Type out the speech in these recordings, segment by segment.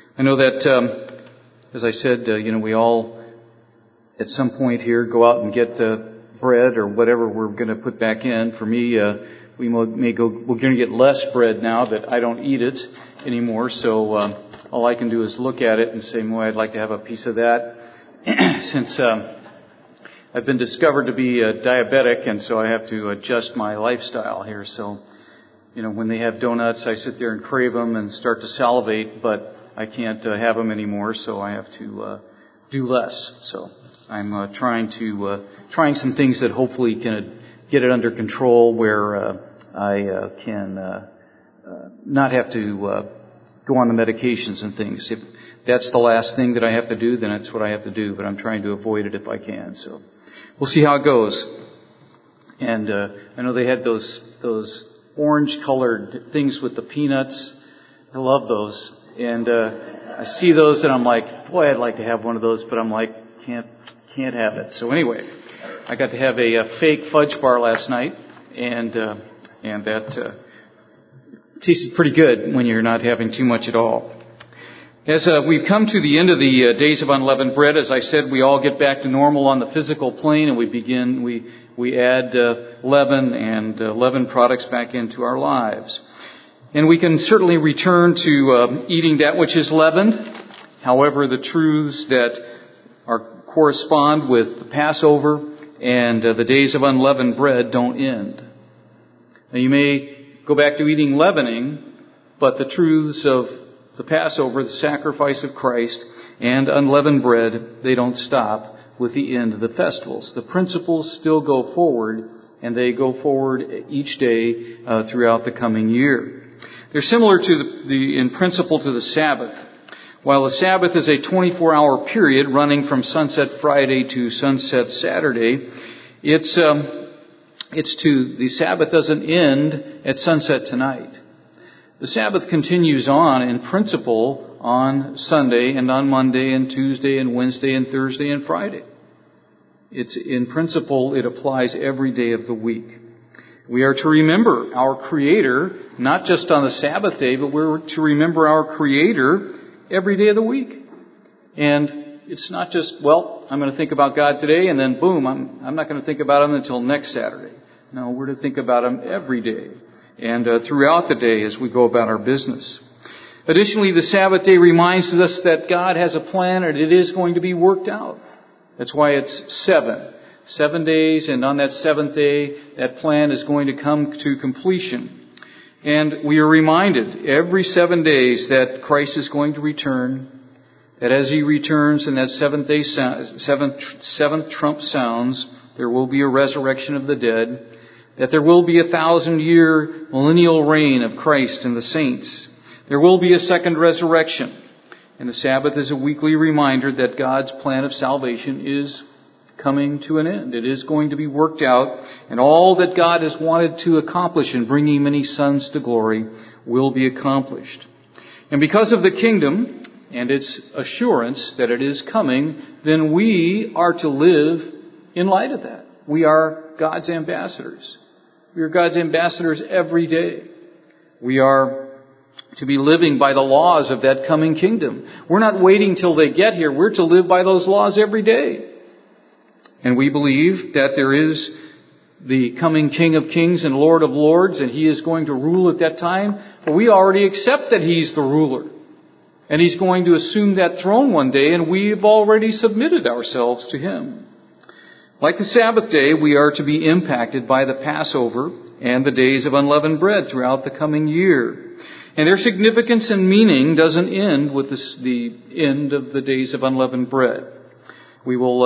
I know that, as I said, we all at some point here go out and get bread or whatever we're going to put back in. For me, we're going to get less bread now that I don't eat it anymore. So all I can do is look at it and say, "Well, I'd like to have a piece of that." Since I've been discovered to be diabetic, and so I have to adjust my lifestyle here. So, when they have donuts, I sit there and crave them and start to salivate, but I can't have them anymore, so I have to do less. So I'm trying some things that hopefully can get it under control, where I can not have to go on the medications and things. If that's the last thing that I have to do, then that's what I have to do. But I'm trying to avoid it if I can. So we'll see how it goes. And I know they had those orange-colored things with the peanuts. I love those. And I see those and I'm like, boy, I'd like to have one of those, but I'm like, can't have it. So anyway, I got to have a fake fudge bar last night, and that tasted pretty good when you're not having too much at all. As we've come to the end of the days of unleavened bread, as I said, we all get back to normal on the physical plane, and we add leaven and leaven products back into our lives. And we can certainly return to eating that which is leavened. However, the truths that correspond with the Passover and the days of unleavened bread don't end. Now, you may go back to eating leavening, but the truths of the Passover, the sacrifice of Christ, and unleavened bread, they don't stop with the end of the festivals. The principles still go forward, and they go forward each day throughout the coming year. They're similar to in principle to the Sabbath. While the Sabbath is a 24-hour period running from sunset Friday to sunset Saturday, the Sabbath doesn't end at sunset tonight. The Sabbath continues on in principle on Sunday and on Monday and Tuesday and Wednesday and Thursday and Friday. In principle, it applies every day of the week. We are to remember our Creator, not just on the Sabbath day, but we're to remember our Creator every day of the week. And it's not just, I'm going to think about God today, and then boom, I'm not going to think about Him until next Saturday. No, we're to think about Him every day and throughout the day as we go about our business. Additionally, the Sabbath day reminds us that God has a plan and it is going to be worked out. That's why it's 7 days, and on that seventh day, that plan is going to come to completion. And we are reminded every 7 days that Christ is going to return, that as He returns and that seventh trump sounds, there will be a resurrection of the dead, that there will be 1,000-year millennial reign of Christ and the saints. There will be a second resurrection. And the Sabbath is a weekly reminder that God's plan of salvation is coming to an end. It is going to be worked out, and all that God has wanted to accomplish in bringing many sons to glory will be accomplished. And because of the kingdom and its assurance that it is coming, then we are to live in light of that. We are God's ambassadors. We are God's ambassadors every day. We are to be living by the laws of that coming kingdom. We're not waiting till they get here. We're to live by those laws every day. And we believe that there is the coming King of Kings and Lord of Lords, and He is going to rule at that time. But we already accept that He's the ruler. And He's going to assume that throne one day, and we've already submitted ourselves to Him. Like the Sabbath day, we are to be impacted by the Passover and the days of unleavened bread throughout the coming year. And their significance and meaning doesn't end with the end of the days of unleavened bread. We will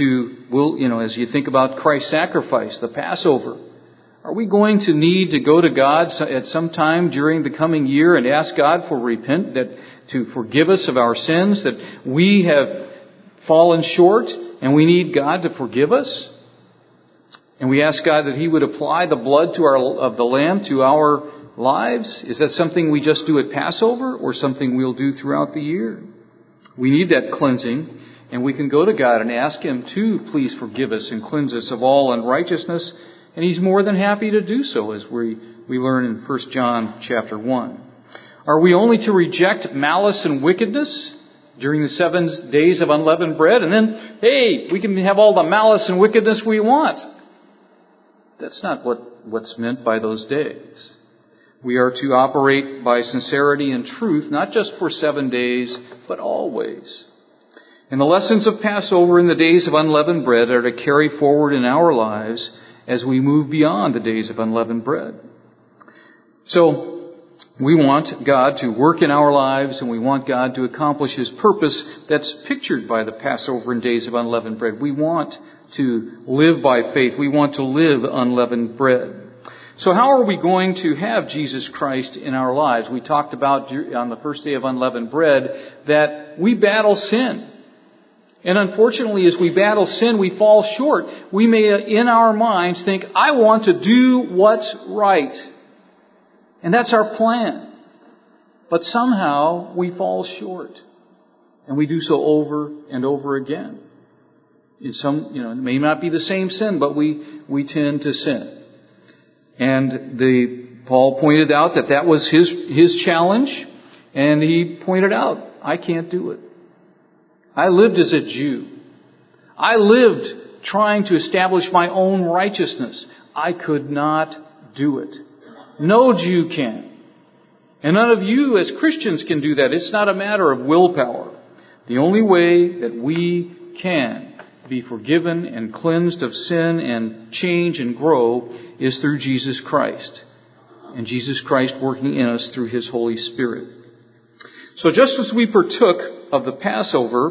as you think about Christ's sacrifice, the Passover, are we going to need to go to God at some time during the coming year and ask God to forgive us of our sins, that we have fallen short and we need God to forgive us? And we ask God that He would apply the blood of the Lamb to our lives? Is that something we just do at Passover or something we'll do throughout the year? We need that cleansing, and we can go to God and ask Him to please forgive us and cleanse us of all unrighteousness, and He's more than happy to do so, as we learn in 1 John chapter 1. Are we only to reject malice and wickedness during the 7 days of unleavened bread, and then, hey, we can have all the malice and wickedness we want? That's not what's meant by those days. We are to operate by sincerity and truth, not just for 7 days, but always. And the lessons of Passover and the days of unleavened bread are to carry forward in our lives as we move beyond the days of unleavened bread. So, we want God to work in our lives, and we want God to accomplish His purpose that's pictured by the Passover and days of unleavened bread. We want to live by faith. We want to live unleavened bread. So how are we going to have Jesus Christ in our lives? We talked about on the first day of unleavened bread that we battle sin. And unfortunately, as we battle sin, we fall short. We may, in our minds, think, I want to do what's right. And that's our plan. But somehow we fall short. And we do so over and over again. In some, it may not be the same sin, but we tend to sin. And Paul pointed out that was his challenge. And he pointed out, I can't do it. I lived as a Jew. I lived trying to establish my own righteousness. I could not do it. No Jew can. And none of you as Christians can do that. It's not a matter of willpower. The only way that we can be forgiven and cleansed of sin and change and grow is through Jesus Christ. And Jesus Christ working in us through His Holy Spirit. So just as we partook of the Passover,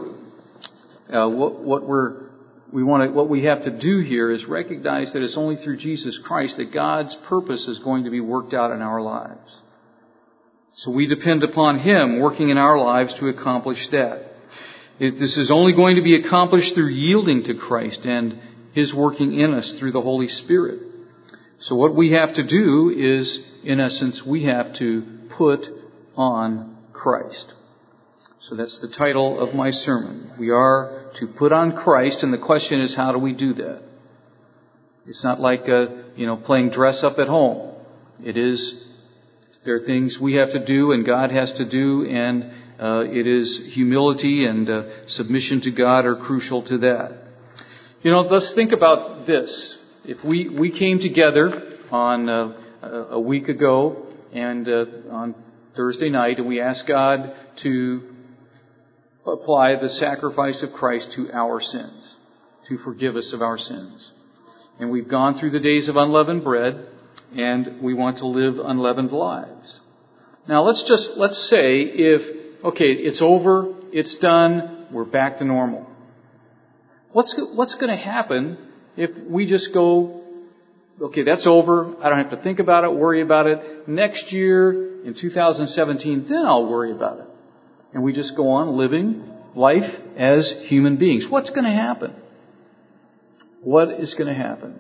what we have to do here is recognize that it's only through Jesus Christ that God's purpose is going to be worked out in our lives. So we depend upon Him working in our lives to accomplish that. This is only going to be accomplished through yielding to Christ and His working in us through the Holy Spirit. So what we have to do is, in essence, we have to put on Christ. So that's the title of my sermon. We are to put on Christ, and the question is, how do we do that? It's not like, playing dress up at home. There are things we have to do and God has to do, and it is humility and submission to God are crucial to that. Let's think about this. If we came together on a week ago and on Thursday night, and we asked God to apply the sacrifice of Christ to our sins, to forgive us of our sins. And we've gone through the days of unleavened bread, and we want to live unleavened lives. Now let's say it's over, it's done, we're back to normal. What's going to happen if we just go, okay, that's over, I don't have to think about it, worry about it. Next year, in 2017, then I'll worry about it. And we just go on living life as human beings. What's going to happen? What is going to happen?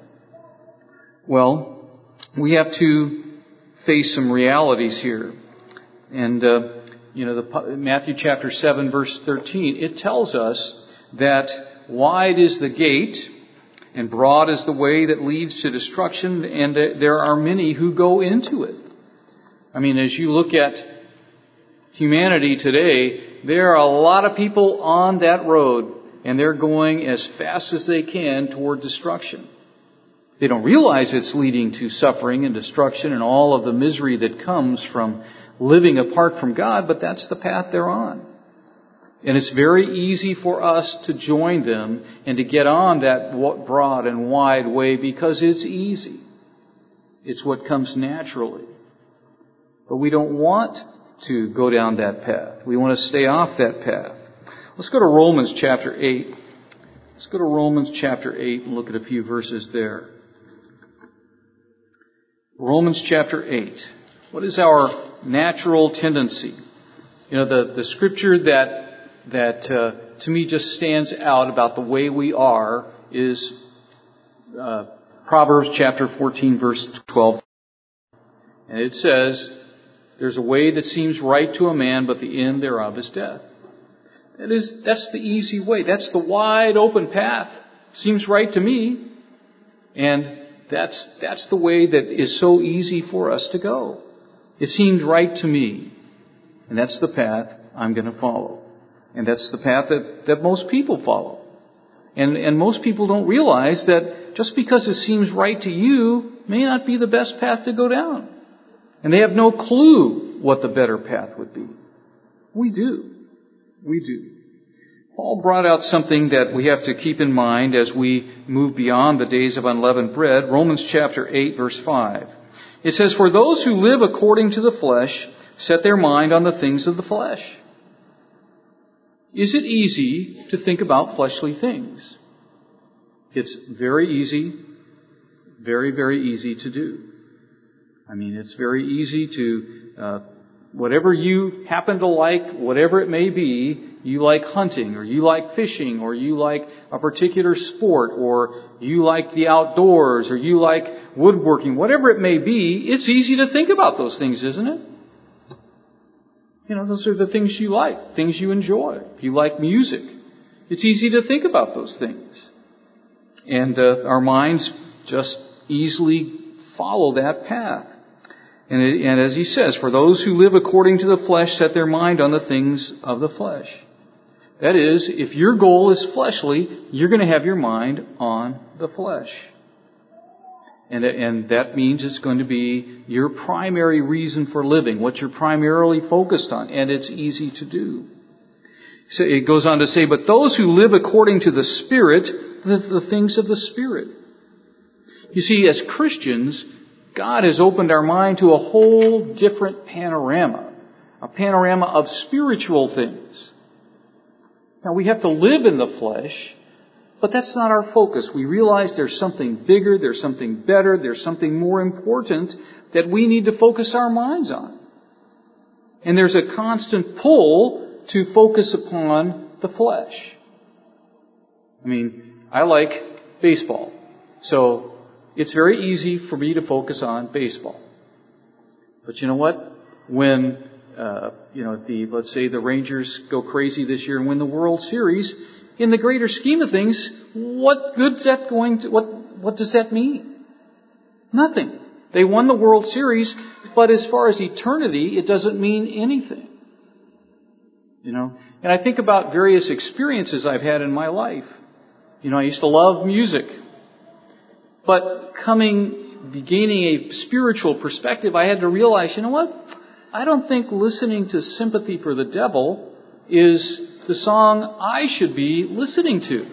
Well, we have to face some realities here. And, Matthew chapter 7, verse 13, it tells us that wide is the gate and broad is the way that leads to destruction, and there are many who go into it. I mean, as you look at humanity today, there are a lot of people on that road, and they're going as fast as they can toward destruction. They don't realize it's leading to suffering and destruction and all of the misery that comes from living apart from God, but that's the path they're on. And it's very easy for us to join them and to get on that broad and wide way because it's easy. It's what comes naturally. But we don't want to go down that path. We want to stay off that path. Let's go to Romans chapter 8. Let's go to Romans chapter 8 and look at a few verses there. Romans chapter 8. What is our natural tendency? The scripture that to me just stands out about the way we are is Proverbs chapter 14, verse 12. And it says, there's a way that seems right to a man, but the end thereof is death. That's the easy way. That's the wide open path. Seems right to me. And that's the way that is so easy for us to go. It seemed right to me. And that's the path I'm going to follow. And that's the path that most people follow. And most people don't realize that just because it seems right to you may not be the best path to go down. And they have no clue what the better path would be. We do. We do. Paul brought out something that we have to keep in mind as we move beyond the days of unleavened bread. Romans chapter 8, verse 5. It says, "For those who live according to the flesh set their mind on the things of the flesh." Is it easy to think about fleshly things? It's very easy, very, very easy to do. I mean, it's very easy to, whatever you happen to like, whatever it may be, you like hunting, or you like fishing, or you like a particular sport, or you like the outdoors, or you like woodworking, whatever it may be, it's easy to think about those things, isn't it? You know, those are the things you like, things you enjoy. If you like music, it's easy to think about those things. And our minds just easily follow that path. And as he says, for those who live according to the flesh set their mind on the things of the flesh. That is, if your goal is fleshly, you're going to have your mind on the flesh. And that means it's going to be your primary reason for living, what you're primarily focused on, and it's easy to do. So it goes on to say, but those who live according to the Spirit, the things of the Spirit. You see, as Christians, God has opened our mind to a whole different panorama, a panorama of spiritual things. Now, we have to live in the flesh, but that's not our focus. We realize there's something bigger, there's something better, there's something more important that we need to focus our minds on. And there's a constant pull to focus upon the flesh. I mean, I like baseball, so it's very easy for me to focus on baseball. But you know what? When let's say the Rangers go crazy this year and win the World Series, in the greater scheme of things, what does that mean? Nothing. They won the World Series, but as far as eternity, it doesn't mean anything. You know? And I think about various experiences I've had in my life. You know, I used to love music. But gaining a spiritual perspective, I had to realize, you know what? I don't think listening to Sympathy for the Devil is the song I should be listening to.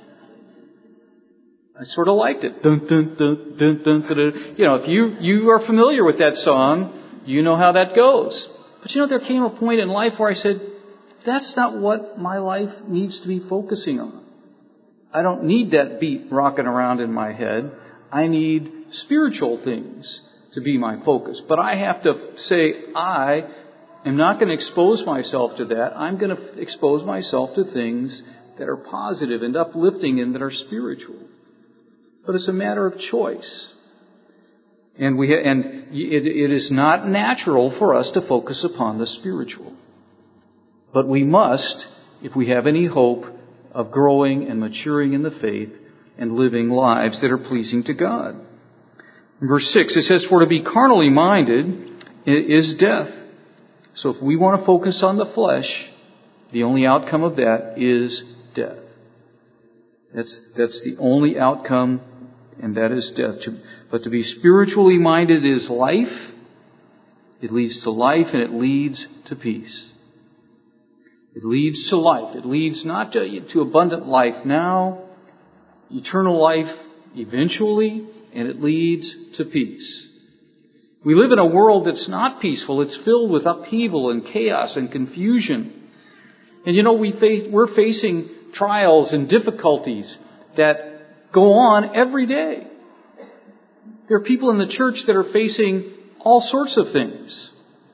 I sort of liked it. Dun, dun, dun, dun, dun, dun, dun. You know, if you are familiar with that song, you know how that goes. But you know, there came a point in life where I said, that's not what my life needs to be focusing on. I don't need that beat rocking around in my head. I need spiritual things to be my focus. But I have to say, I am not going to expose myself to that. I'm going to expose myself to things that are positive and uplifting and that are spiritual. But it's a matter of choice. And it is not natural for us to focus upon the spiritual. But we must, if we have any hope of growing and maturing in the faith and living lives that are pleasing to God. In verse 6, it says, for to be carnally minded is death. So if we want to focus on the flesh, the only outcome of that is death. That's the only outcome, and that is death. But to be spiritually minded is life. It leads to life, and it leads to peace. It leads to life. It leads not to abundant life now, eternal life eventually, and it leads to peace. We live in a world that's not peaceful. It's filled with upheaval and chaos and confusion. And you know, we're facing trials and difficulties that go on every day. There are people in the church that are facing all sorts of things.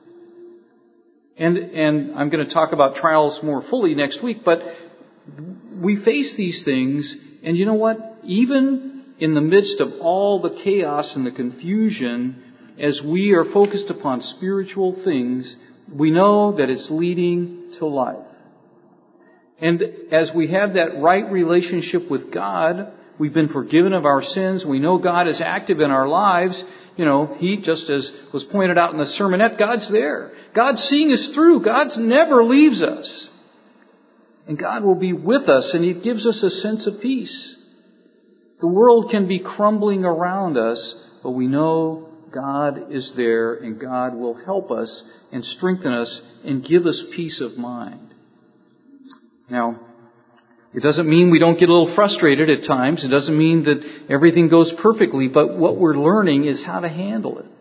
And I'm going to talk about trials more fully next week, but we face these things, and you know what? Even in the midst of all the chaos and the confusion, as we are focused upon spiritual things, we know that it's leading to life. And as we have that right relationship with God, We've been forgiven of our sins. We know God is active in our lives. He, just as was pointed out in the sermonette, God's there. God's seeing us through. God never leaves us. And God will be with us, and He gives us a sense of peace. The world can be crumbling around us, but we know God is there, and God will help us and strengthen us and give us peace of mind. Now, it doesn't mean we don't get a little frustrated at times. It doesn't mean that everything goes perfectly, but what we're learning is how to handle it.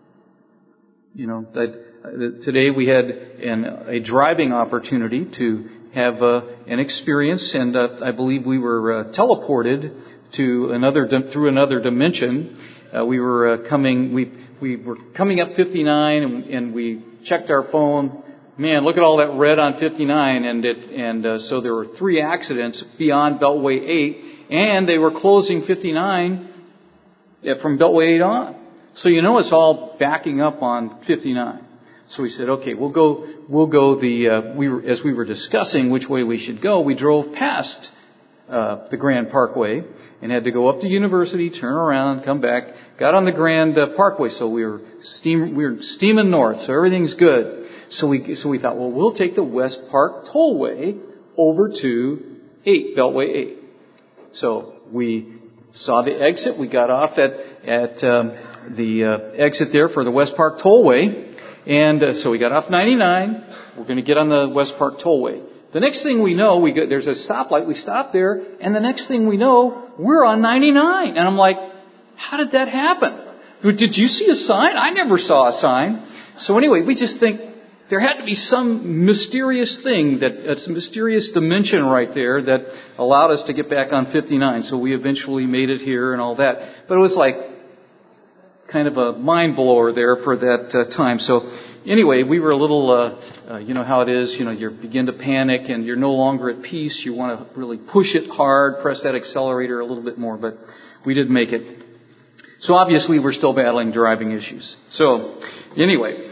Today we had a driving opportunity to have an experience, and I believe we were teleported to through another dimension. We were coming up 59, and we checked our phone. Man, look at all that red on 59, and so there were 3 accidents beyond Beltway 8, and they were closing 59 from Beltway 8 on. So it's all backing up on 59. So we said, okay, we'll go as we were discussing which way we should go, we drove past the Grand Parkway and had to go up to University, turn around, come back, got on the Grand Parkway, so we were steaming north, so everything's good. So we thought, well, we'll take the West Park Tollway over to Beltway 8. So we saw the exit. We got off at the exit there for the West Park Tollway. And so we got off 99. We're going to get on the West Park Tollway. The next thing we know, there's a stoplight. We stop there. And the next thing we know, we're on 99. And I'm like, how did that happen? Did you see a sign? I never saw a sign. So anyway, we just think, there had to be some mysterious thing, some mysterious dimension right there that allowed us to get back on 59. So we eventually made it here and all that. But it was like kind of a mind blower there for that time. So anyway, we were a little, how it is, you begin to panic and you're no longer at peace. You want to really push it hard, press that accelerator a little bit more, but we did make it. So obviously we're still battling driving issues. So anyway,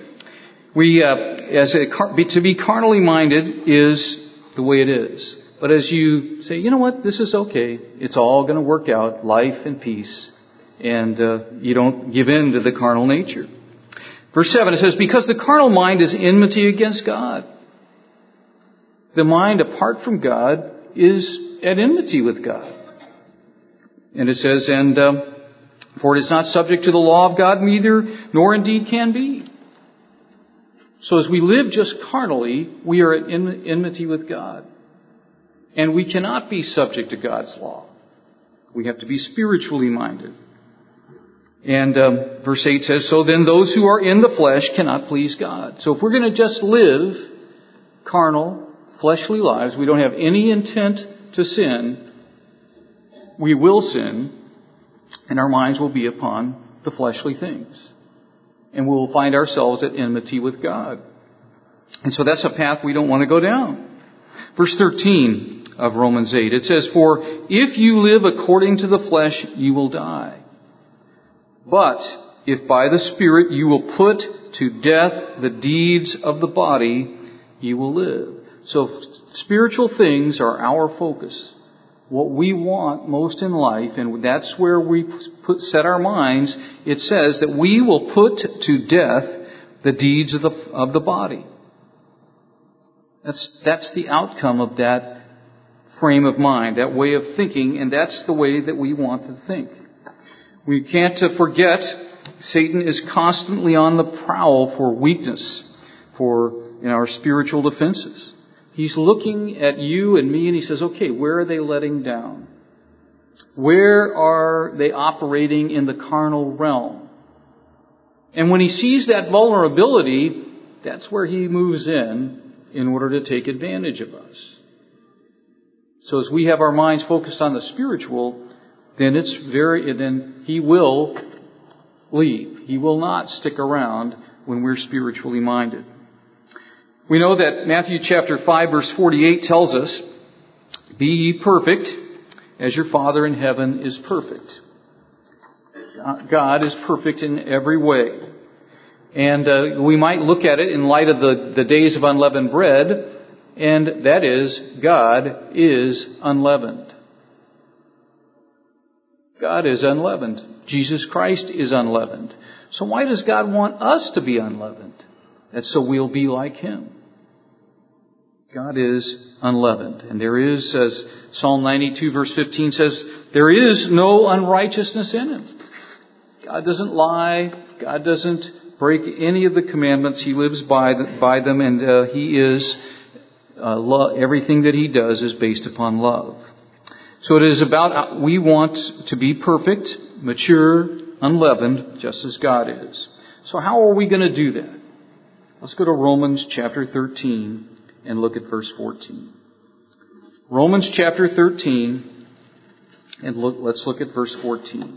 to be carnally minded is the way it is. But as you say, you know what, this is okay. It's all going to work out, life and peace. And you don't give in to the carnal nature. Verse 7, it says, because the carnal mind is enmity against God. The mind apart from God is at enmity with God. And it says, for it is not subject to the law of God, neither, nor indeed can be. So as we live just carnally, we are at enmity with God. And we cannot be subject to God's law. We have to be spiritually minded. And verse 8 says, so then those who are in the flesh cannot please God. So if we're going to just live carnal, fleshly lives, we don't have any intent to sin, we will sin, and our minds will be upon the fleshly things. And we'll find ourselves at enmity with God. And so that's a path we don't want to go down. Verse 13 of Romans 8, it says, for if you live according to the flesh, you will die. But if by the Spirit you will put to death the deeds of the body, you will live. So spiritual things are our focus. What we want most in life, and that's where we set our minds, it says that we will put to death the deeds of the body. That's the outcome of that frame of mind, that way of thinking, and that's the way that we want to think. We can't forget Satan is constantly on the prowl for weakness, in our spiritual defenses. He's looking at you and me and he says, okay, where are they letting down? Where are they operating in the carnal realm? And when he sees that vulnerability, that's where he moves in order to take advantage of us. So as we have our minds focused on the spiritual, then he will leave. He will not stick around when we're spiritually minded. We know that Matthew chapter 5 verse 48 tells us, be ye perfect as your Father in heaven is perfect. God is perfect in every way. And we might look at it in light of the days of unleavened bread, and that is, God is unleavened. God is unleavened. Jesus Christ is unleavened. So why does God want us to be unleavened? That's so we'll be like Him. God is unleavened. And there is, as Psalm 92 verse 15 says, there is no unrighteousness in Him. God doesn't lie. God doesn't break any of the commandments. He lives by them, and He is everything that He does is based upon love. So it is about, we want to be perfect, mature, unleavened, just as God is. So how are we going to do that? Let's go to Romans chapter 13 and look at verse 14. Romans chapter 13, and let's look at verse 14.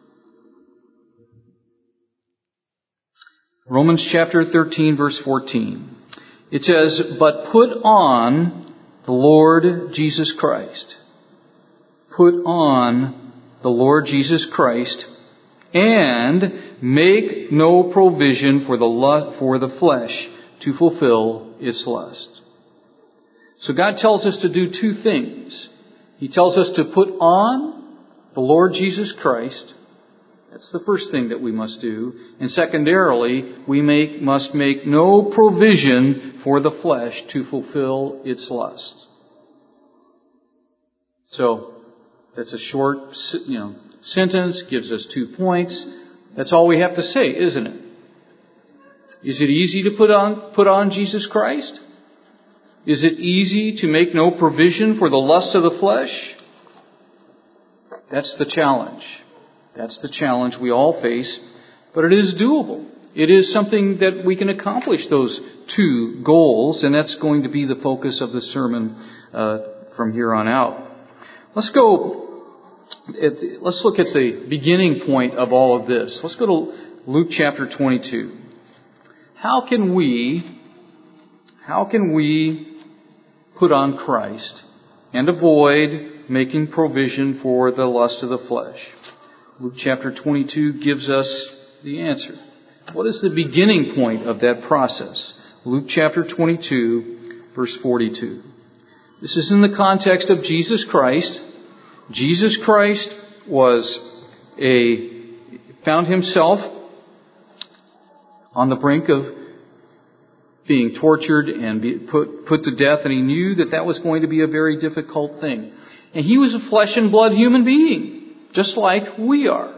Romans chapter 13, verse 14. It says, "But put on the Lord Jesus Christ." Put on the Lord Jesus Christ, and make no provision for the flesh to fulfill its lust. So God tells us to do two things. He tells us to put on the Lord Jesus Christ. That's the first thing that we must do. And secondarily, we must make no provision for the flesh to fulfill its lust. So, that's a short, sentence, gives us 2 points. That's all we have to say, isn't it? Is it easy to put on Jesus Christ? Is it easy to make no provision for the lust of the flesh? That's the challenge. That's the challenge we all face, but it is doable. It is something that we can accomplish those two goals, and that's going to be the focus of the sermon from here on out. Let's look at the beginning point of all of this. Let's go to Luke chapter 22. How can we put on Christ and avoid making provision for the lust of the flesh? Luke chapter 22 gives us the answer. What is the beginning point of that process? Luke chapter 22, verse 42. This is in the context of Jesus Christ. Jesus Christ found Himself on the brink of being tortured and put to death, and He knew that was going to be a very difficult thing. And He was a flesh and blood human being, just like we are.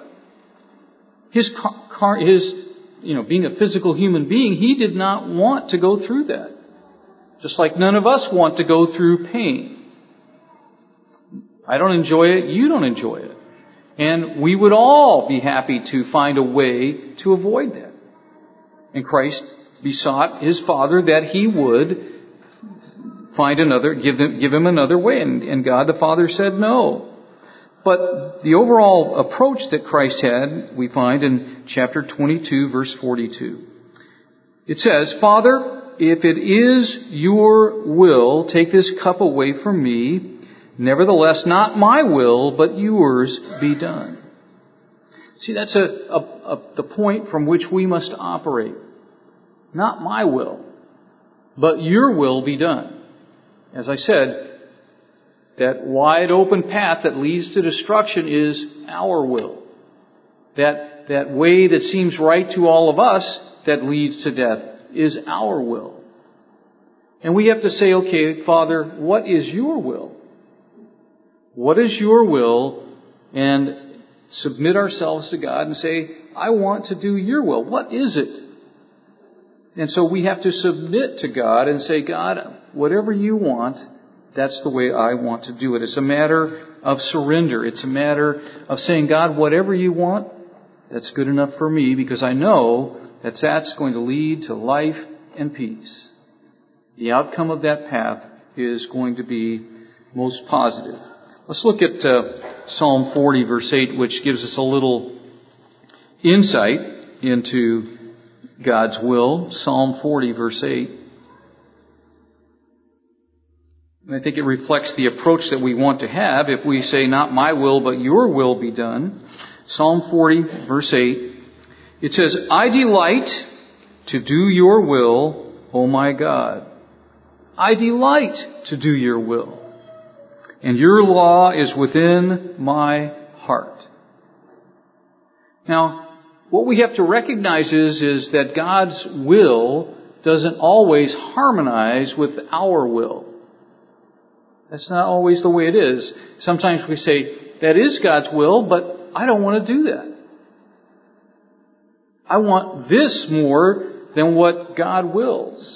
Being a physical human being, He did not want to go through that. Just like none of us want to go through pain. I don't enjoy it, you don't enjoy it. And we would all be happy to find a way to avoid that. And Christ besought His Father that He would give Him another way. And God the Father said no. But the overall approach that Christ had, we find in chapter 22, verse 42. It says, "Father, if it is your will, take this cup away from me. Nevertheless, not my will, but yours be done." See, that's the point from which we must operate. Not my will, but your will be done. As I said, that wide open path that leads to destruction is our will. That way that seems right to all of us that leads to death is our will. And we have to say, okay, Father, what is your will? What is your will? And submit ourselves to God and say, I want to do your will. What is it? And so we have to submit to God and say, God, whatever you want, that's the way I want to do it. It's a matter of surrender. It's a matter of saying, God, whatever you want, that's good enough for me, because I know that's going to lead to life and peace. The outcome of that path is going to be most positive. Let's look at Psalm 40, verse 8, which gives us a little insight into God's will. Psalm 40, verse 8. And I think it reflects the approach that we want to have if we say, not my will, but your will be done. Psalm 40, verse 8. It says, I delight to do your will, O my God. I delight to do your will. And your law is within my heart. Now, what we have to recognize is that God's will doesn't always harmonize with our will. That's not always the way it is. Sometimes we say, that is God's will, but I don't want to do that. I want this more than what God wills.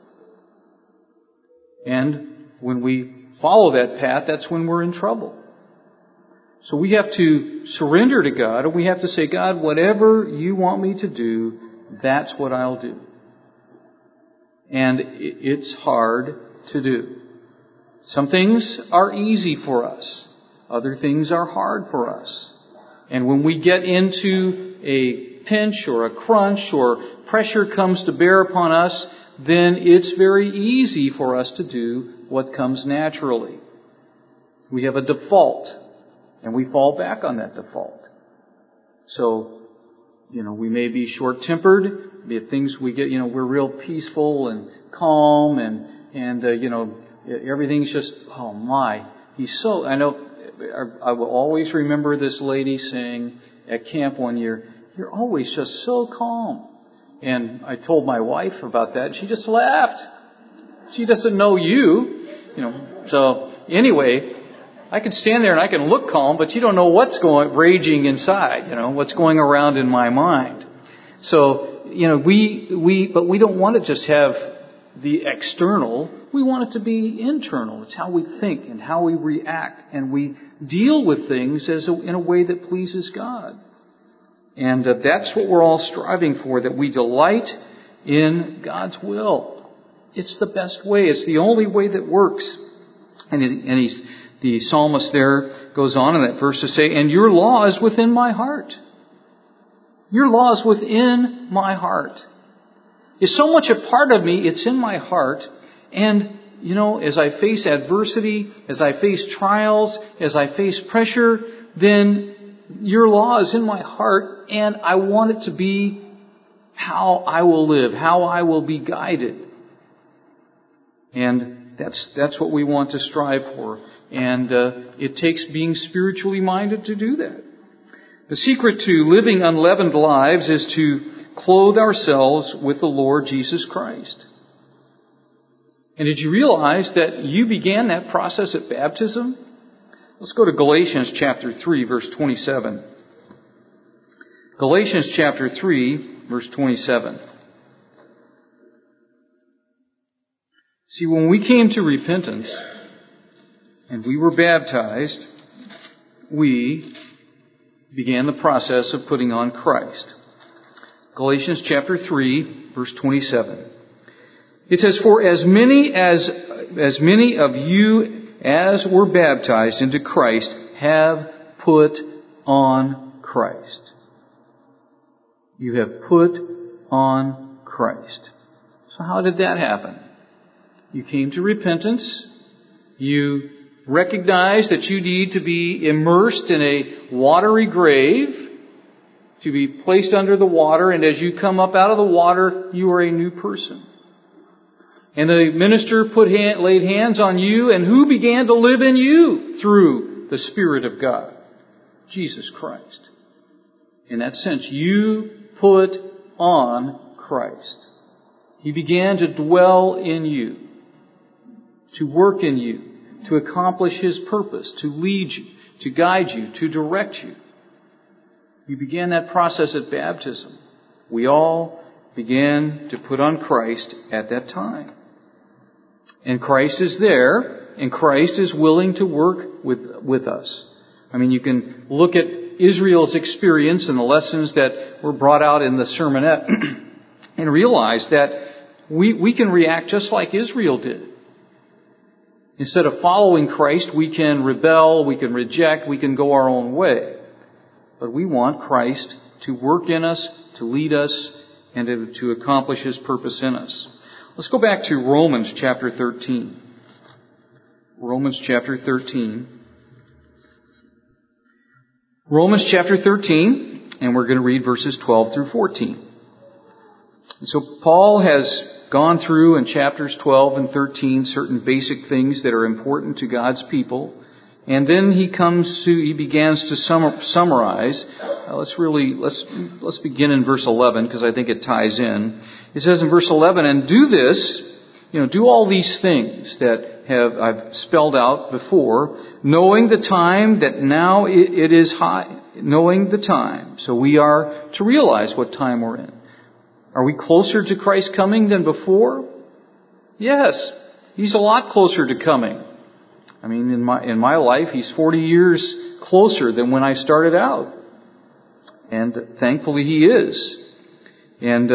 And when we follow that path, that's when we're in trouble. So we have to surrender to God, and we have to say, God, whatever you want me to do, that's what I'll do. And it's hard to do. Some things are easy for us. Other things are hard for us. And when we get into a pinch or a crunch or pressure comes to bear upon us, then it's very easy for us to do what comes naturally. We have a default, and we fall back on that default. So, we may be short-tempered. Be things we get, we're real peaceful and calm and everything's just, oh my, I know, I will always remember this lady saying at camp one year, you're always just so calm. And I told my wife about that, and she just laughed. She doesn't know you. So anyway, I can stand there and I can look calm, but you don't know what's raging inside, what's going around in my mind. So, but we don't want to just have the external. We want it to be internal. It's how we think and how we react, and we deal with things in a way that pleases God. And that's what we're all striving for, that we delight in God's will. It's the best way. It's the only way that works. And the psalmist there goes on in that verse to say, and your law is within my heart. Your law is within my heart. It's so much a part of me, it's in my heart. And, as I face adversity, as I face trials, as I face pressure, then your law is in my heart, and I want it to be how I will live, how I will be guided. And that's what we want to strive for. And it takes being spiritually minded to do that. The secret to living unleavened lives is to clothe ourselves with the Lord Jesus Christ. And did you realize that you began that process at baptism? Let's go to Galatians chapter 3, verse 27. Galatians chapter 3, verse 27. See, when we came to repentance and we were baptized, we began the process of putting on Christ. Galatians chapter 3, verse 27. It says, for as many of you as were baptized into Christ have put on Christ. You have put on Christ. So how did that happen? You came to repentance. You recognized that you need to be immersed in a watery grave, to be placed under the water, and as you come up out of the water, you are a new person. And the minister laid hands on you, and who began to live in you through the Spirit of God? Jesus Christ. In that sense, you put on Christ. He began to dwell in you, to work in you, to accomplish His purpose, to lead you, to guide you, to direct you. You began that process at baptism. We all began to put on Christ at that time. And Christ is there, and Christ is willing to work with us. I mean, you can look at Israel's experience and the lessons that were brought out in the sermonette and realize that we can react just like Israel did. Instead of following Christ, we can rebel, we can reject, we can go our own way. But we want Christ to work in us, to lead us, and to accomplish His purpose in us. Let's go back to Romans chapter 13. Romans chapter 13. Romans chapter 13, and we're going to read verses 12 through 14. And so Paul has gone through in chapters 12 and 13 certain basic things that are important to God's people. And then he begins to summarize let's begin in verse 11 because I think it ties in. It says in verse 11, and do this, do all these things that I've spelled out before, knowing the time that now it is high, knowing the time. So we are to realize what time we're in. Are we closer to Christ's coming than before? Yes. He's a lot closer to coming. I mean, in my life, He's 40 years closer than when I started out. And thankfully He is. And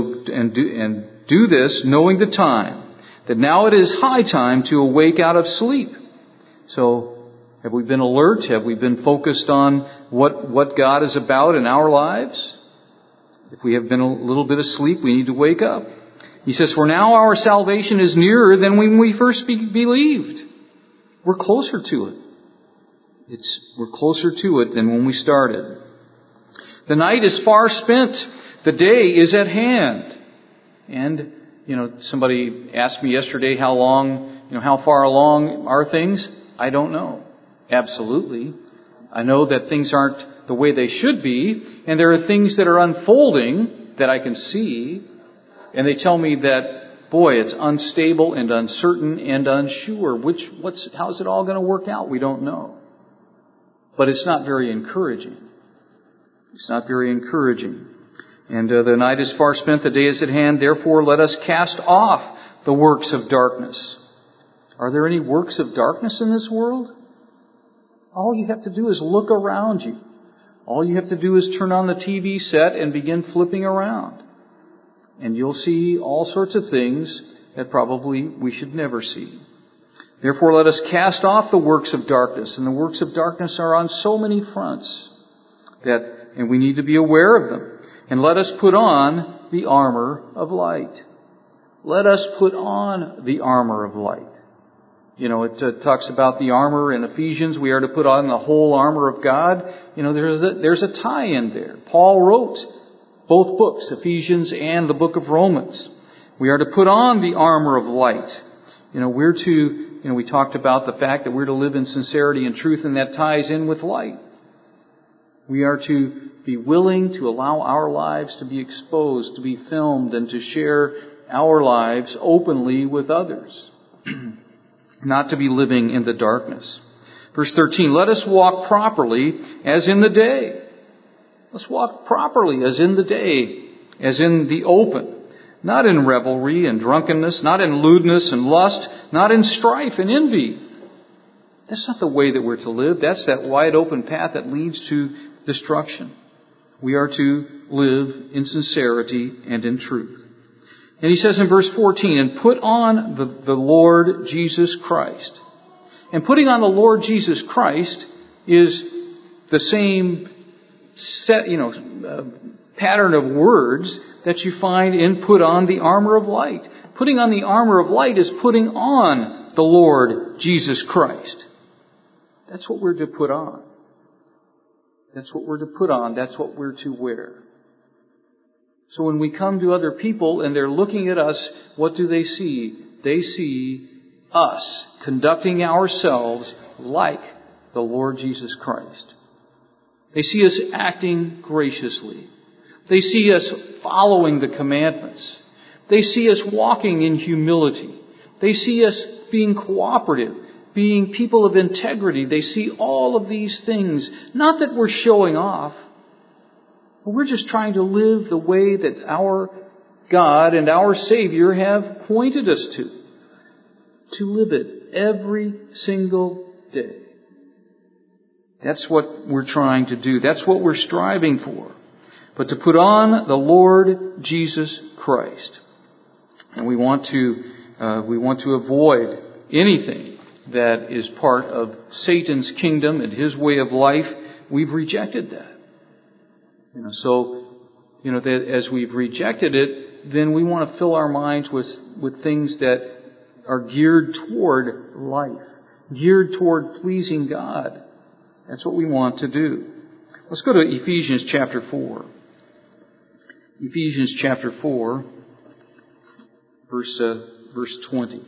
do this knowing the time, that now it is high time to awake out of sleep. So, have we been alert? Have we been focused on what God is about in our lives? If we have been a little bit asleep, we need to wake up. He says, for now our salvation is nearer than when we first believed. We're closer to it. We're closer to it than when we started. The night is far spent. The day is at hand. And, somebody asked me yesterday how far along are things? I don't know. Absolutely. I know that things aren't the way they should be, and there are things that are unfolding that I can see, and they tell me that, boy, it's unstable and uncertain and unsure. How's it all going to work out? We don't know. But it's not very encouraging. It's not very encouraging. And the night is far spent, the day is at hand. Therefore, let us cast off the works of darkness. Are there any works of darkness in this world? All you have to do is look around you. All you have to do is turn on the TV set and begin flipping around. And you'll see all sorts of things that probably we should never see. Therefore, let us cast off the works of darkness. And the works of darkness are on so many fronts and we need to be aware of them. And let us put on the armor of light. Let us put on the armor of light. It talks about the armor in Ephesians. We are to put on the whole armor of God. There's a tie-in there. Paul wrote both books, Ephesians and the book of Romans. We are to put on the armor of light. We talked about the fact that we're to live in sincerity and truth, and that ties in with light. We are to be willing to allow our lives to be exposed, to be filmed, and to share our lives openly with others. Not to be living in the darkness. Verse 13, let us walk properly as in the day. Let's walk properly as in the day, as in the open. Not in revelry and drunkenness, not in lewdness and lust, not in strife and envy. That's not the way that we're to live. That's that wide open path that leads to destruction. We are to live in sincerity and in truth. And he says in verse 14, and put on the Lord Jesus Christ. And putting on the Lord Jesus Christ is the same pattern of words that you find in put on the armor of light. Putting on the armor of light is putting on the Lord Jesus Christ. That's what we're to put on. That's what we're to put on. That's what we're to wear. So when we come to other people and they're looking at us, what do they see? They see us conducting ourselves like the Lord Jesus Christ. They see us acting graciously. They see us following the commandments. They see us walking in humility. They see us being cooperative, being people of integrity. They see all of these things. Not that we're showing off, but we're just trying to live the way that our God and our Savior have pointed us to. To live it every single day. That's what we're trying to do. That's what we're striving for. But to put on the Lord Jesus Christ. And we want to avoid anything that is part of Satan's kingdom and his way of life. We've rejected that. That as we've rejected it, then we want to fill our minds with things that are geared toward life, geared toward pleasing God. That's what we want to do. Let's go to Ephesians chapter 4. Ephesians chapter 4, verse 20.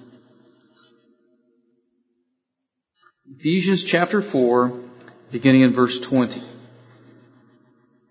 Ephesians chapter 4, beginning in verse 20.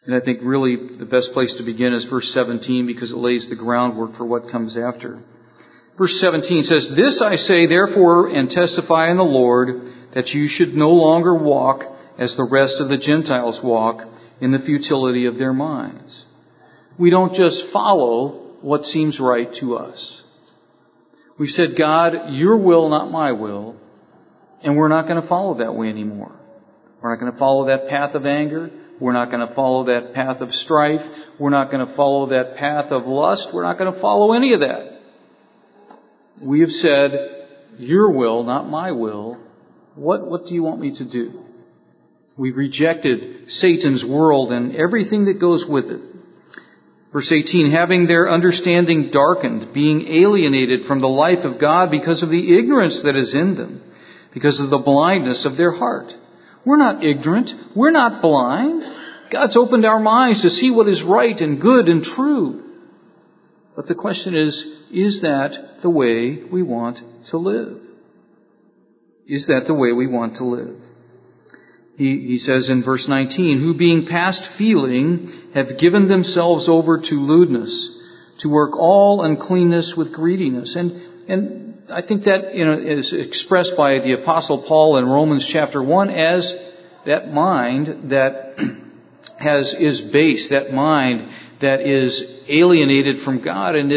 And I think really the best place to begin is verse 17 because it lays the groundwork for what comes after. Verse 17 says, "This I say therefore and testify in the Lord, that you should no longer walk as the rest of the Gentiles walk in the futility of their minds." We don't just follow what seems right to us. We've said, "God, your will, not my will," and we're not going to follow that way anymore. We're not going to follow that path of anger. We're not going to follow that path of strife. We're not going to follow that path of lust. We're not going to follow any of that. We have said, "Your will, not my will. What do you want me to do?" We've rejected Satan's world and everything that goes with it. Verse 18, "Having their understanding darkened, being alienated from the life of God because of the ignorance that is in them, because of the blindness of their heart." We're not ignorant. We're not blind. God's opened our minds to see what is right and good and true. But the question is that the way we want to live? Is that the way we want to live? He says in verse 19, "Who being past feeling have given themselves over to lewdness, to work all uncleanness with greediness." And I think that is expressed by the Apostle Paul in Romans chapter 1 as that mind that is base, that mind that is alienated from God and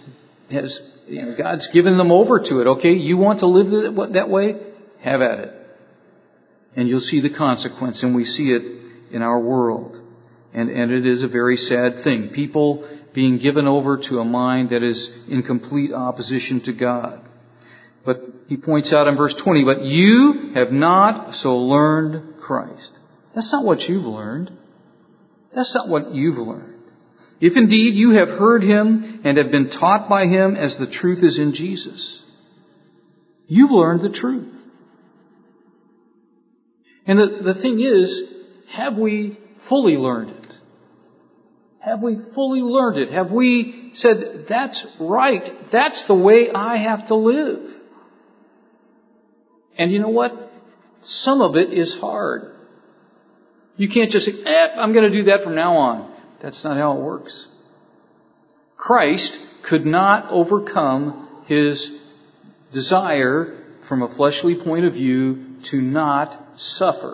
God's given them over to it. Okay, you want to live that way? Have at it. And you'll see the consequence, and we see it in our world. And it is a very sad thing. People being given over to a mind that is in complete opposition to God. But he points out in verse 20, "But you have not so learned Christ." That's not what you've learned. That's not what you've learned. "If indeed you have heard him and have been taught by him as the truth is in Jesus." You've learned the truth. And the thing is, have we fully learned it? Have we fully learned it? Have we said, "That's right. That's the way I have to live"? And you know what? Some of it is hard. You can't just say, "I'm going to do that from now on." That's not how it works. Christ could not overcome his desire from a fleshly point of view to not suffer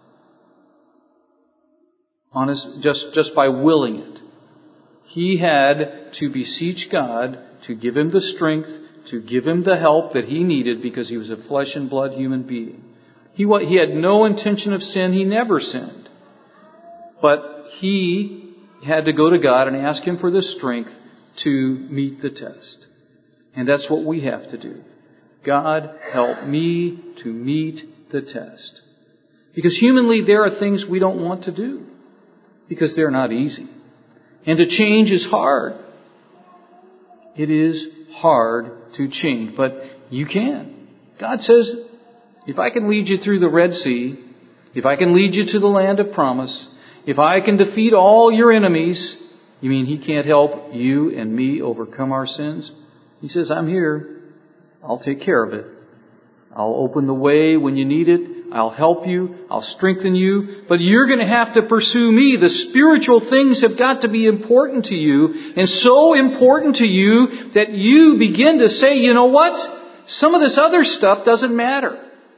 just by willing it. He had to beseech God to give him the strength, to give him the help that he needed because he was a flesh and blood human being. He had no intention of sin. He never sinned. But he had to go to God and ask him for the strength to meet the test. And that's what we have to do. God, help me to meet the test. Because humanly there are things we don't want to do because they're not easy. And to change is hard. It is hard to change, but you can. God says, if I can lead you through the Red Sea, if I can lead you to the land of promise, if I can defeat all your enemies, you mean He can't help you and me overcome our sins? He says, I'm here. I'll take care of it. I'll open the way when you need it. I'll help you. I'll strengthen you. But you're going to have to pursue me. The spiritual things have got to be important to you, and so important to you that you begin to say, you know what? Some of this other stuff doesn't matter.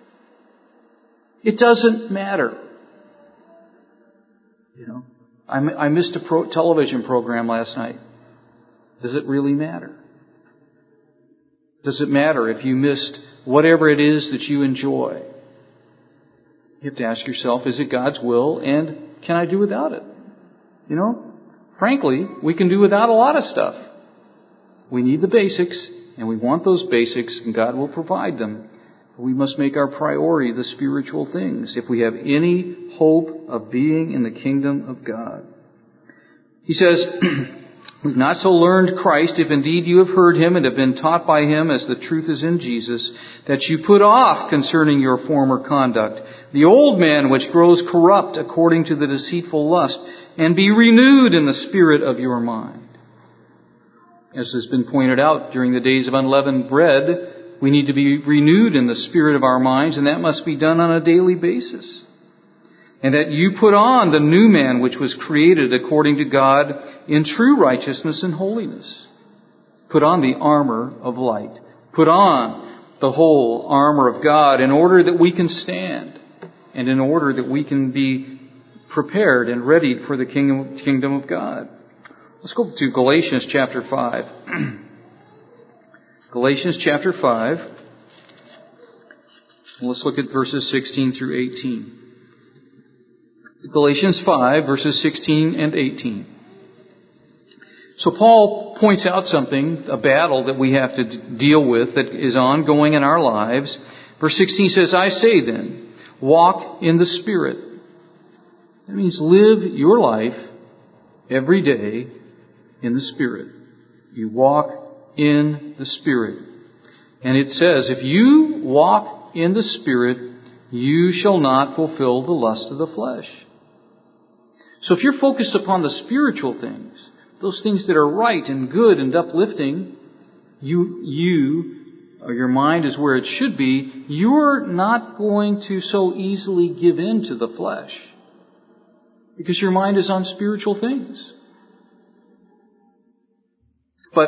It doesn't matter. You know, I missed a television program last night. Does it really matter? Does it matter if you missed whatever it is that you enjoy? You have to ask yourself, is it God's will, and can I do without it? You know, frankly, we can do without a lot of stuff. We need the basics, and we want those basics, and God will provide them. We must make our priority the spiritual things if we have any hope of being in the kingdom of God. He says, we've not so learned Christ, if indeed you have heard Him and have been taught by Him as the truth is in Jesus, that you put off concerning your former conduct the old man which grows corrupt according to the deceitful lust, and be renewed in the spirit of your mind. As has been pointed out during the days of unleavened bread, we need to be renewed in the spirit of our minds, and that must be done on a daily basis. And that you put on the new man which was created according to God in true righteousness and holiness. Put on the armor of light. Put on the whole armor of God in order that we can stand and in order that we can be prepared and ready for the kingdom of God. Let's go to Galatians chapter 5. Galatians chapter 5. Let's look at verses 16 through 18. Galatians 5, verses 16 and 18. So Paul points out something, a battle that we have to deal with that is ongoing in our lives. Verse 16 says, I say then, walk in the Spirit. That means live your life every day in the Spirit. You walk in the Spirit. And it says, if you walk in the Spirit, you shall not fulfill the lust of the flesh. So if you're focused upon the spiritual things, those things that are right and good and uplifting, your mind is where it should be, you're not going to so easily give in to the flesh. Because your mind is on spiritual things. But,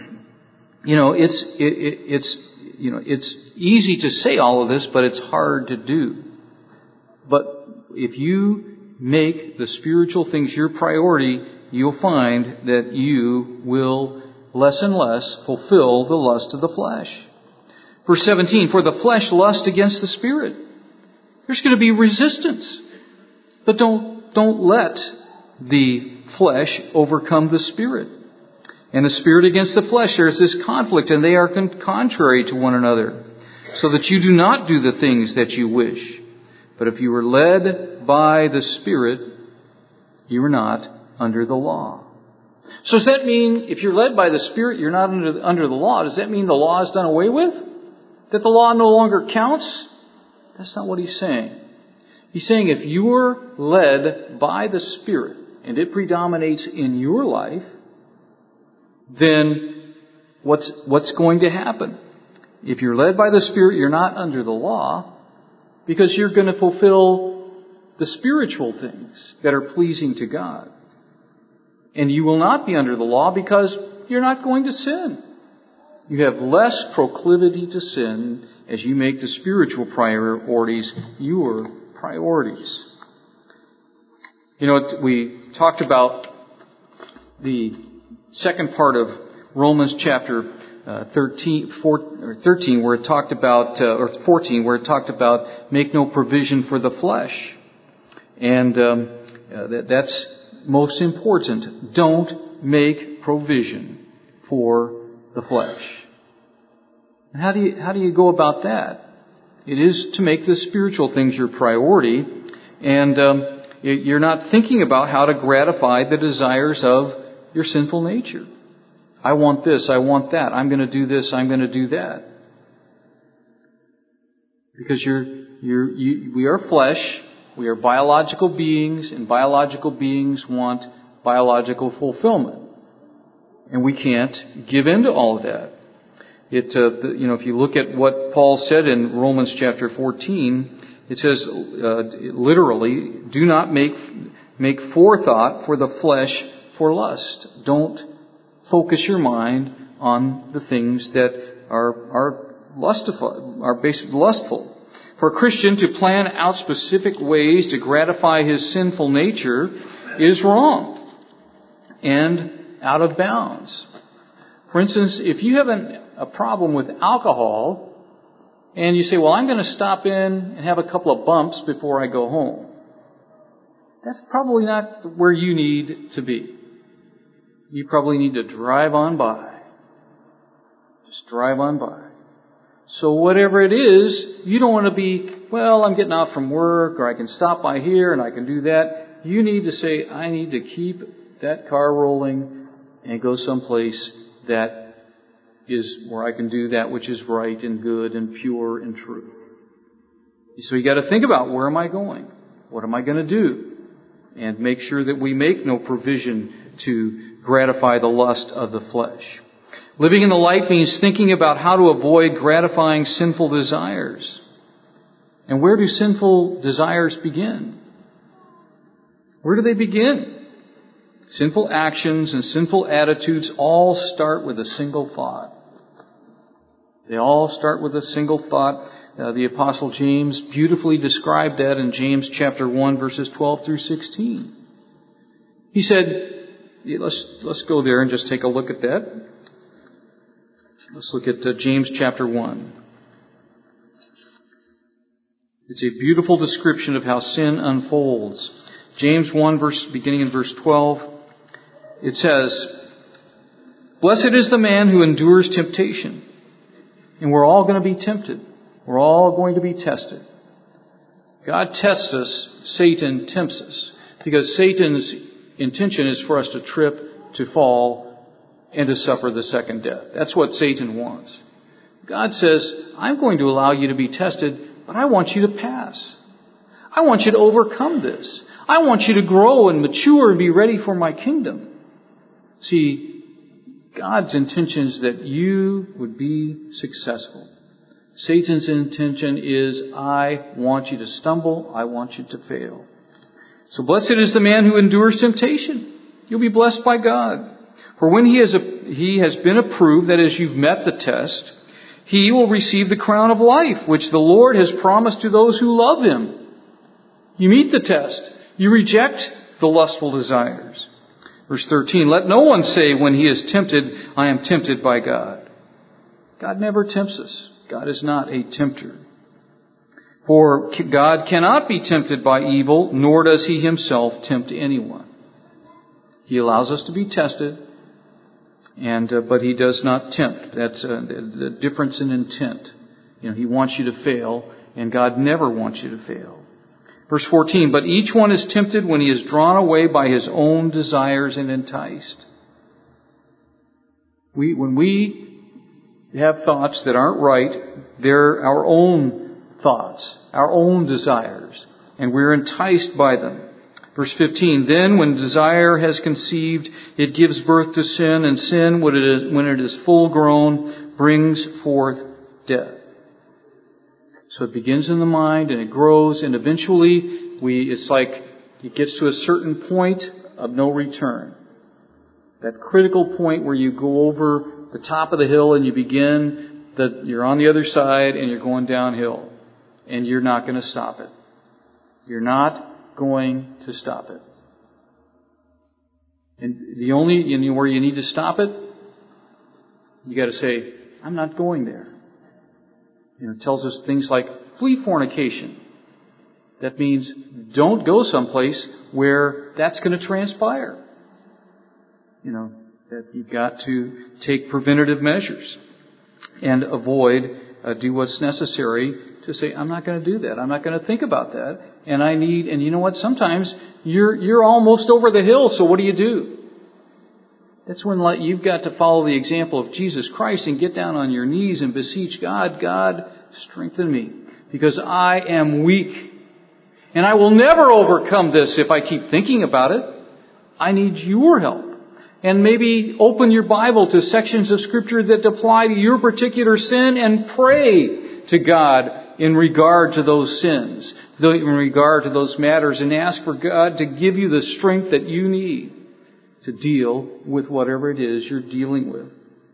it's easy to say all of this, but it's hard to do. But if you make the spiritual things your priority, you'll find that you will less and less fulfill the lust of the flesh. Verse 17, for the flesh lusts against the Spirit. There's going to be resistance. But don't let the flesh overcome the Spirit. And the Spirit against the flesh, there's this conflict, and they are contrary to one another, so that you do not do the things that you wish. But if you are led by the Spirit, you are not under the law. So does that mean if you're led by the Spirit, you're not under the law? Does that mean the law is done away with? That the law no longer counts? That's not what he's saying. He's saying if you're led by the Spirit and it predominates in your life, then what's going to happen? If you're led by the Spirit, you're not under the law, because you're going to fulfill the spiritual things that are pleasing to God. And you will not be under the law because you're not going to sin. You have less proclivity to sin as you make the spiritual priorities your priorities. We talked about the second part of Romans chapter 13, where it talked about, or 14, where it talked about make no provision for the flesh. And that's most important. Don't make provision for the flesh. And how do you go about that? It is to make the spiritual things your priority, and you're not thinking about how to gratify the desires of your sinful nature. I want this, I want that, I'm going to do this, I'm going to do that. Because we are flesh, we are biological beings, and biological beings want biological fulfillment. And we can't give in to all of that. If you look at what Paul said in Romans chapter 14, it says, literally, do not make forethought for the flesh for lust. Don't focus your mind on the things that are basically lustful. For a Christian to plan out specific ways to gratify his sinful nature is wrong and out of bounds. For instance, if you have a problem with alcohol and you say, well, I'm going to stop in and have a couple of bumps before I go home, that's probably not where you need to be. You probably need to drive on by. Just drive on by. So whatever it is, you don't want to be, well, I'm getting out from work, or I can stop by here and I can do that. You need to say, I need to keep that car rolling and go someplace that is where I can do that which is right and good and pure and true. So you got to think about, where am I going? What am I going to do? And make sure that we make no provision to gratify the lust of the flesh. Living in the light means thinking about how to avoid gratifying sinful desires. And where do sinful desires begin? Where do they begin? Sinful actions and sinful attitudes all start with a single thought. They all start with a single thought. The Apostle James beautifully described that in James chapter 1, verses 12 through 16. He said, let's go there and just take a look at that. Let's look at James chapter 1. It's a beautiful description of how sin unfolds. James 1, beginning in verse 12, it says, "Blessed is the man who endures temptation." And we're all going to be tempted. We're all going to be tested. God tests us. Satan tempts us. Because Satan's intention is for us to trip, to fall, and to suffer the second death. That's what Satan wants. God says, I'm going to allow you to be tested, but I want you to pass. I want you to overcome this. I want you to grow and mature and be ready for my kingdom. See, God's intention is that you would be successful. Satan's intention is, I want you to stumble. I want you to fail. So blessed is the man who endures temptation. You'll be blessed by God. For when he has been approved, that is, you've met the test, he will receive the crown of life, which the Lord has promised to those who love him. You meet the test. You reject the lustful desires. Verse 13, let no one say when he is tempted, I am tempted by God. God never tempts us. God is not a tempter. For God cannot be tempted by evil, nor does he himself tempt anyone. He allows us to be tested, but he does not tempt. That's the difference in intent. He wants you to fail, and God never wants you to fail. Verse 14, but each one is tempted when he is drawn away by his own desires and enticed. When we have thoughts that aren't right, they're our own thoughts, our own desires, and we're enticed by them. Verse 15, then when desire has conceived, it gives birth to sin, and sin, when it is full grown, brings forth death. So it begins in the mind, and it grows, and eventually it's like it gets to a certain point of no return. That critical point where you go over the top of the hill and you're on the other side and you're going downhill. And you're not going to stop it. You're not going to stop it. And where you need to stop it, you got to say, I'm not going there. It tells us things like flee fornication. That means don't go someplace where that's going to transpire. That you've got to take preventative measures and do what's necessary to say, I'm not going to do that. I'm not going to think about that. And you know what? Sometimes you're almost over the hill, so what do? That's when you've got to follow the example of Jesus Christ and get down on your knees and beseech God, God, strengthen me, because I am weak. And I will never overcome this if I keep thinking about it. I need your help. And maybe open your Bible to sections of Scripture that apply to your particular sin and pray to God in regard to those sins, in regard to those matters, and ask for God to give you the strength that you need to deal with whatever it is you're dealing with.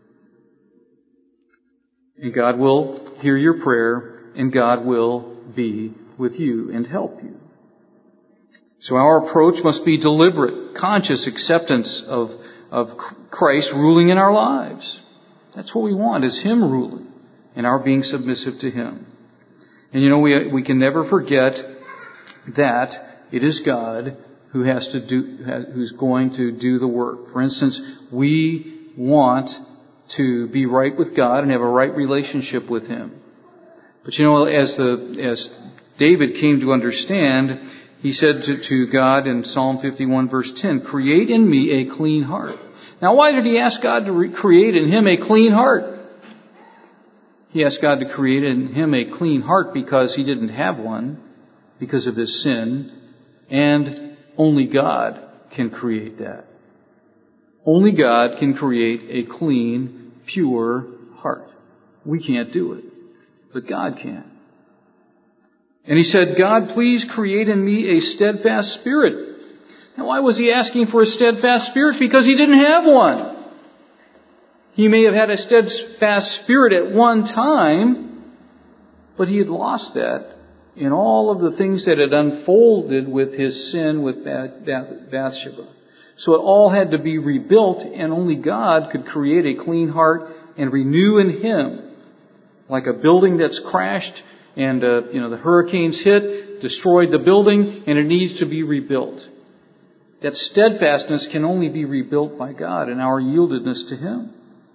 And God will hear your prayer, and God will be with you and help you. So our approach must be deliberate, conscious acceptance of Christ ruling in our lives. That's what we want, is Him ruling and our being submissive to Him. And we can never forget that it is God who's going to do the work. For instance, we want to be right with God and have a right relationship with Him. But as David came to understand, he said to God in Psalm 51 verse 10, create in me a clean heart. Now why did he ask God to create in him a clean heart? He asked God to create in him a clean heart because he didn't have one, because of his sin, and only God can create that. Only God can create a clean, pure heart. We can't do it, but God can. And he said, God, please create in me a steadfast spirit And why was he asking for a steadfast spirit? Because he didn't have one. He may have had a steadfast spirit at one time, but he had lost that in all of the things that had unfolded with his sin with Bathsheba. So it all had to be rebuilt, and only God could create a clean heart and renew in him. Like a building that's crashed and the hurricanes hit, destroyed the building, and it needs to be rebuilt. That steadfastness can only be rebuilt by God and our yieldedness to him.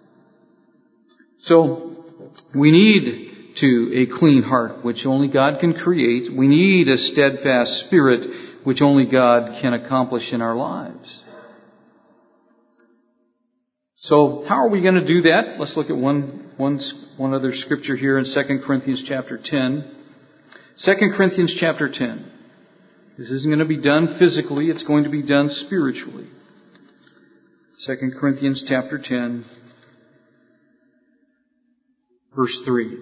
So we need a clean heart, which only God can create. We need a steadfast spirit, which only God can accomplish in our lives. So how are we going to do that? Let's look at one other scripture here in 2 Corinthians chapter 10. 2 Corinthians chapter 10. This isn't going to be done physically, it's going to be done spiritually. 2 Corinthians chapter 10, verse 3.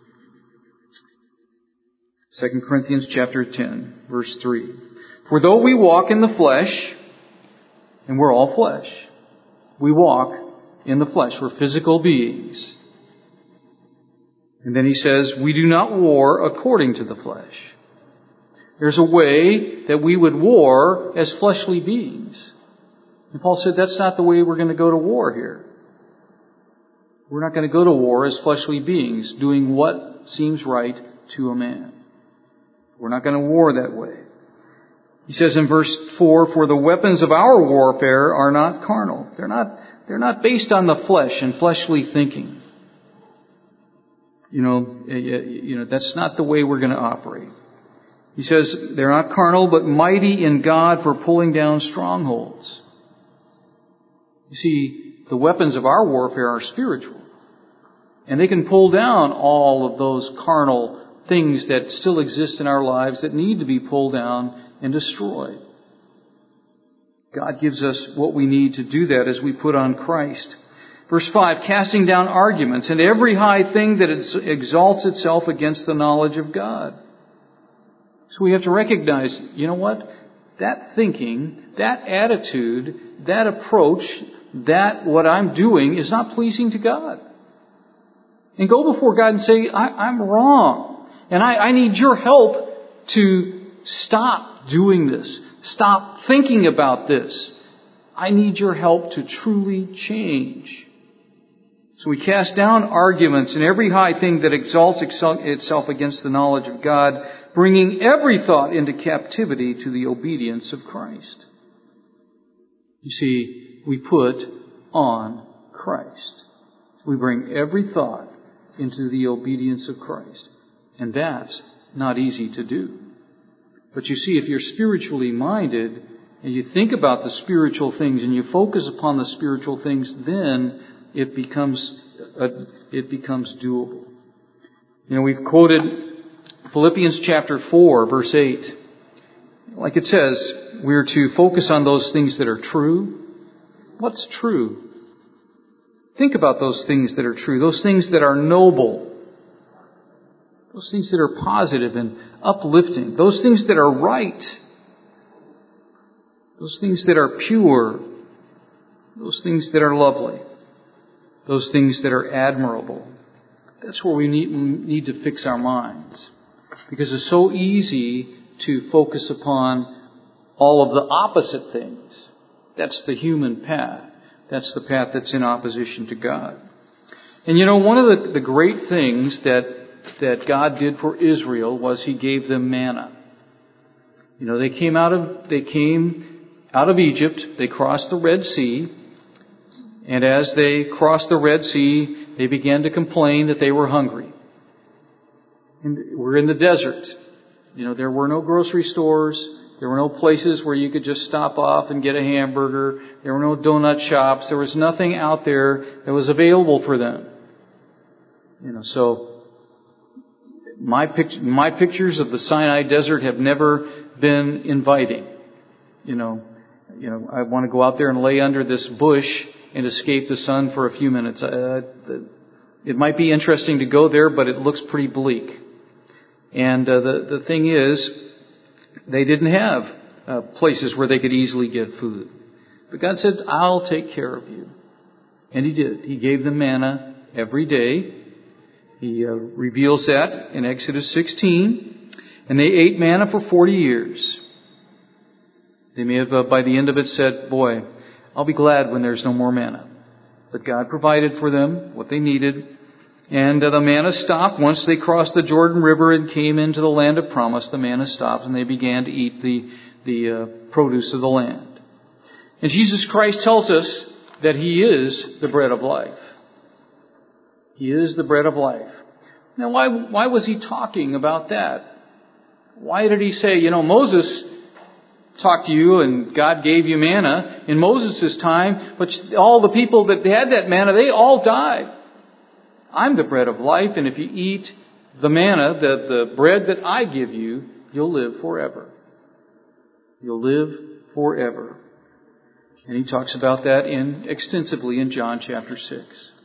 2 Corinthians chapter 10, verse 3. For though we walk in the flesh, and we're all flesh, we walk in the flesh, we're physical beings. And then he says, we do not war according to the flesh. There's a way that we would war as fleshly beings. And Paul said that's not the way we're going to go to war here. We're not going to go to war as fleshly beings, doing what seems right to a man. We're not going to war that way. He says in verse 4, for the weapons of our warfare are not carnal. They're not based on the flesh and fleshly thinking. That's not the way we're going to operate. He says they're not carnal, but mighty in God for pulling down strongholds. You see, the weapons of our warfare are spiritual. And they can pull down all of those carnal things that still exist in our lives that need to be pulled down and destroyed. God gives us what we need to do that as we put on Christ. Verse 5, casting down arguments and every high thing that exalts itself against the knowledge of God. So we have to recognize, you know what? That thinking, that attitude, that approach, that what I'm doing is not pleasing to God. And go before God and say, I'm wrong. And I need your help to stop doing this. Stop thinking about this. I need your help to truly change. So we cast down arguments and every high thing that exalts itself against the knowledge of God, bringing every thought into captivity to the obedience of Christ. You see, we put on Christ. We bring every thought into the obedience of Christ. And that's not easy to do. But you see, if you're spiritually minded and you think about the spiritual things and you focus upon the spiritual things, then it becomes doable. We've quoted Philippians chapter 4, verse 8. Like it says, we're to focus on those things that are true. What's true? Think about those things that are true, those things that are noble, those things that are positive and uplifting, those things that are right, those things that are pure, those things that are lovely, those things that are admirable. That's where we need to fix our minds. Because it's so easy to focus upon all of the opposite things. That's the human path. That's the path that's in opposition to God. And one of the great things that God did for Israel was He gave them manna. They came out of Egypt, they crossed the Red Sea, and as they crossed the Red Sea, they began to complain that they were hungry. And we're in the desert. There were no grocery stores. There were no places where you could just stop off and get a hamburger. There were no donut shops. There was nothing out there that was available for them. So my pictures of the Sinai desert have never been inviting. I want to go out there and lay under this bush and escape the sun for a few minutes. It might be interesting to go there, but it looks pretty bleak. And the thing is, they didn't have places where they could easily get food. But God said, I'll take care of you. And He did. He gave them manna every day. He reveals that in Exodus 16. And they ate manna for 40 years. They may have, by the end of it, said, boy, I'll be glad when there's no more manna. But God provided for them what they needed. And the manna stopped once they crossed the Jordan River and came into the land of promise. The manna stopped and they began to eat the produce of the land. And Jesus Christ tells us that He is the bread of life. He is the bread of life. Now, why was He talking about that? Why did He say, Moses talked to you and God gave you manna in Moses' time, but all the people that had that manna, they all died. I'm the bread of life, and if you eat the manna, the bread that I give you, you'll live forever. You'll live forever. And He talks about that extensively in John chapter 6.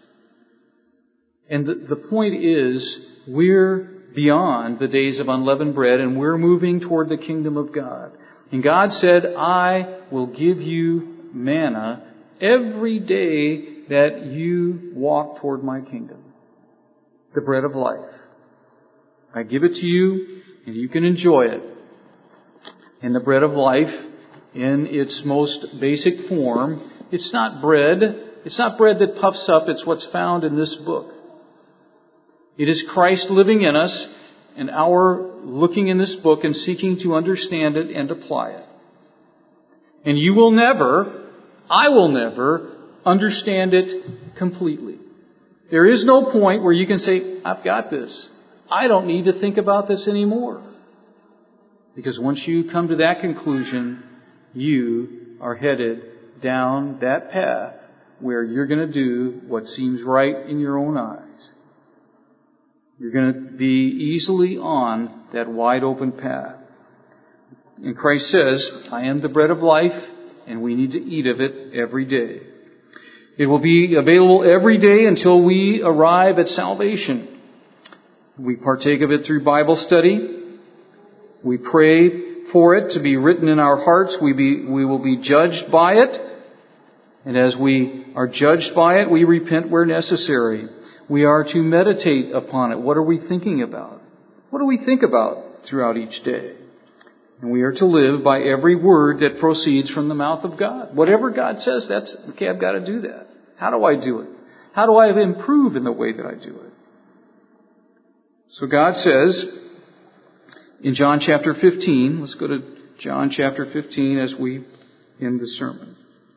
And the point is, we're beyond the days of unleavened bread, and we're moving toward the kingdom of God. And God said, I will give you manna every day that you walk toward my kingdom. The bread of life. I give it to you, and you can enjoy it. And the bread of life, in its most basic form, it's not bread. It's not bread that puffs up. It's what's found in this book. It is Christ living in us, and our looking in this book and seeking to understand it and apply it. And you will never, I will never, understand it completely. There is no point where you can say, I've got this. I don't need to think about this anymore. Because once you come to that conclusion, you are headed down that path where you're going to do what seems right in your own eyes. You're going to be easily on that wide open path. And Christ says, I am the bread of life, and we need to eat of it every day. It will be available every day until we arrive at salvation. We partake of it through Bible study. We pray for it to be written in our hearts. We will be judged by it. And as we are judged by it, we repent where necessary. We are to meditate upon it. What are we thinking about? What do we think about throughout each day? And we are to live by every word that proceeds from the mouth of God. Whatever God says, that's, okay, I've got to do that. How do I do it? How do I improve in the way that I do it? So God says in John chapter 15, let's go to John chapter 15 as we end the sermon.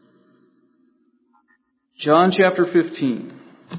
John chapter 15.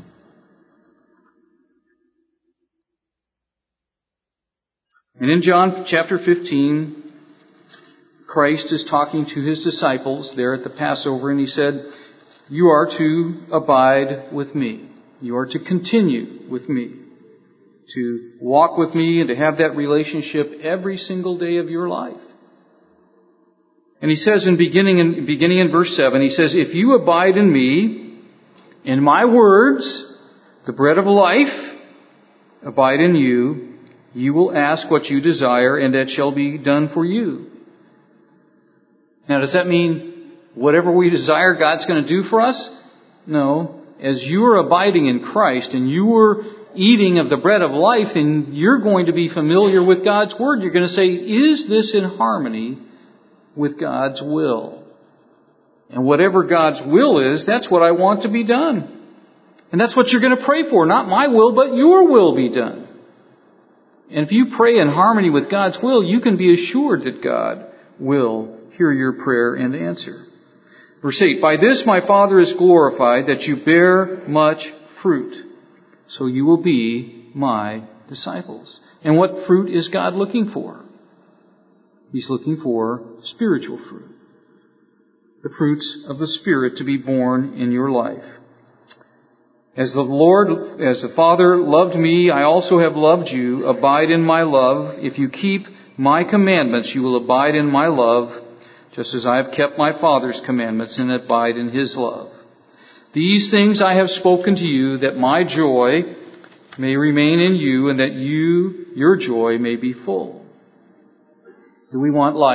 And in John chapter 15, Christ is talking to His disciples there at the Passover, and He said, you are to abide with me. You are to continue with me. To walk with me and to have that relationship every single day of your life. And He says beginning in verse 7, He says, if you abide in me, in my words, the bread of life, abide in you, you will ask what you desire, and that shall be done for you. Now, does that mean whatever we desire, God's going to do for us? No. As you are abiding in Christ and you are eating of the bread of life, and you're going to be familiar with God's Word, you're going to say, is this in harmony with God's will? And whatever God's will is, that's what I want to be done. And that's what you're going to pray for. Not my will, but your will be done. And if you pray in harmony with God's will, you can be assured that God will hear your prayer and answer. Verse 8, by this my Father is glorified, that you bear much fruit, so you will be my disciples. And what fruit is God looking for? He's looking for spiritual fruit. The fruits of the Spirit to be born in your life. As the Father loved me, I also have loved you. Abide in my love. If you keep my commandments, you will abide in my love, just as I have kept my Father's commandments and abide in His love. These things I have spoken to you, that my joy may remain in you, and that your joy may be full. Do we want life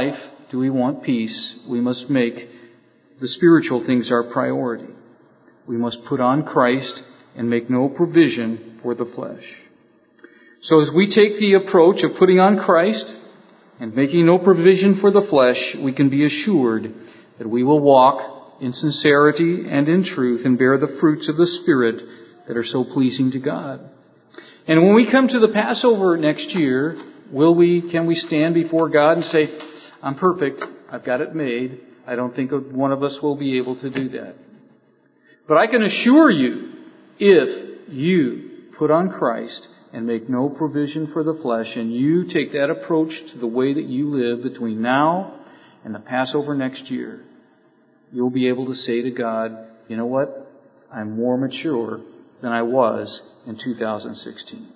do we want peace, we must make the spiritual things our priority. We must put on Christ and make no provision for the flesh. So as we take the approach of putting on Christ and making no provision for the flesh, we can be assured that we will walk in sincerity and in truth and bear the fruits of the Spirit that are so pleasing to God. And when we come to the Passover next year, can we stand before God and say, I'm perfect, I've got it made? I don't think one of us will be able to do that. But I can assure you, if you put on Christ and make no provision for the flesh, and you take that approach to the way that you live between now and the Passover next year, you'll be able to say to God, you know what? I'm more mature than I was in 2016.